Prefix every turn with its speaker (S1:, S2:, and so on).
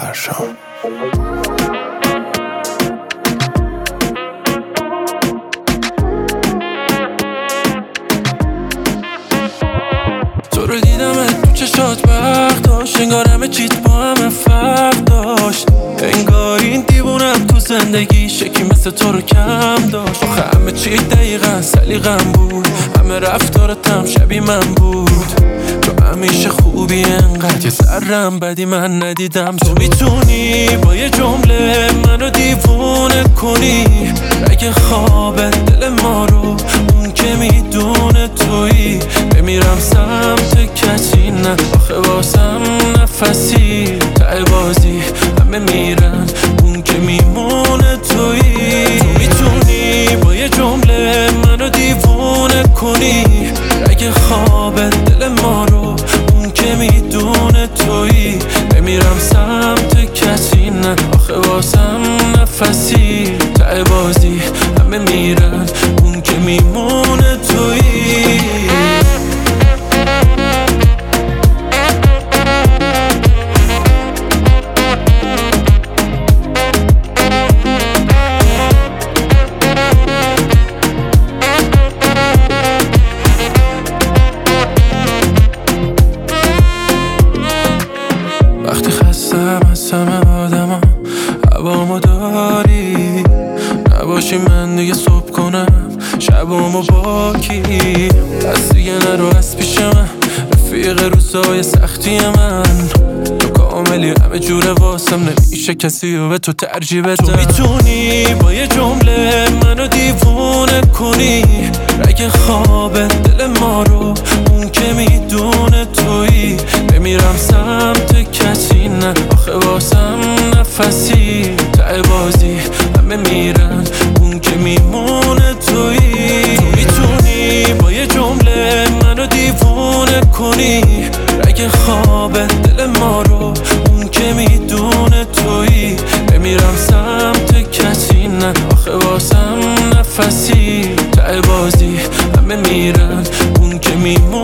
S1: فرشام. تو رو دیدمت تو چشات برق داشت، انگار همه چیت با همه فرق داشت، انگار این دیوونم تو زندگی شکی مثل تو رو کم داشت. آخه همه چی دقیقا سلیقم بود، همه رفتارت هم شبیه من بود. تو همیشه خوبی انقدر یه ذرم بدی من ندیدم. تو میتونی با یه جمله منو دیوونه کنی، اگه خوابه دل ما رو اون که میدونه تویی. بمیرم سمت کسی نه، آخه واسم نفسی ته بازی همه میرن اون که میمونه تویی. تو میتونی با یه جمله منو دیوونه کنی، اگه خوابه دل ما رو اون که میدونه تویی. بمیرم سمت کسی نه، آخه واسم نفسی ته بازی همه میرن اون که میمونه تویی. وقتی خستم از همه آدما هوامو داری، نباشی من دیگه صبح کنم شبامو با کی. دست دیگه نرو از پیش من، رفیق روزای سختی من. تو کاملی همه جوره واسم، نمیشه کسی رو به تو ترجیح بدم. تو میتونی با یه جمله منو دیوونه کنی، اگه خوابه دل ما رو اون که میدونه تویی. بمیرم سمت کسی نه، آخه واسم نفسی ته بازی همه میرن اون که میمونه تویی. تو میتونی با یه جمله منو دیوونه کنی، اگه خوابه دل ما رو اون که میدونه تویی. بمیرم سمت کسی نه، آخه واسم نفسی ته بازی همه میرن اون که میمونه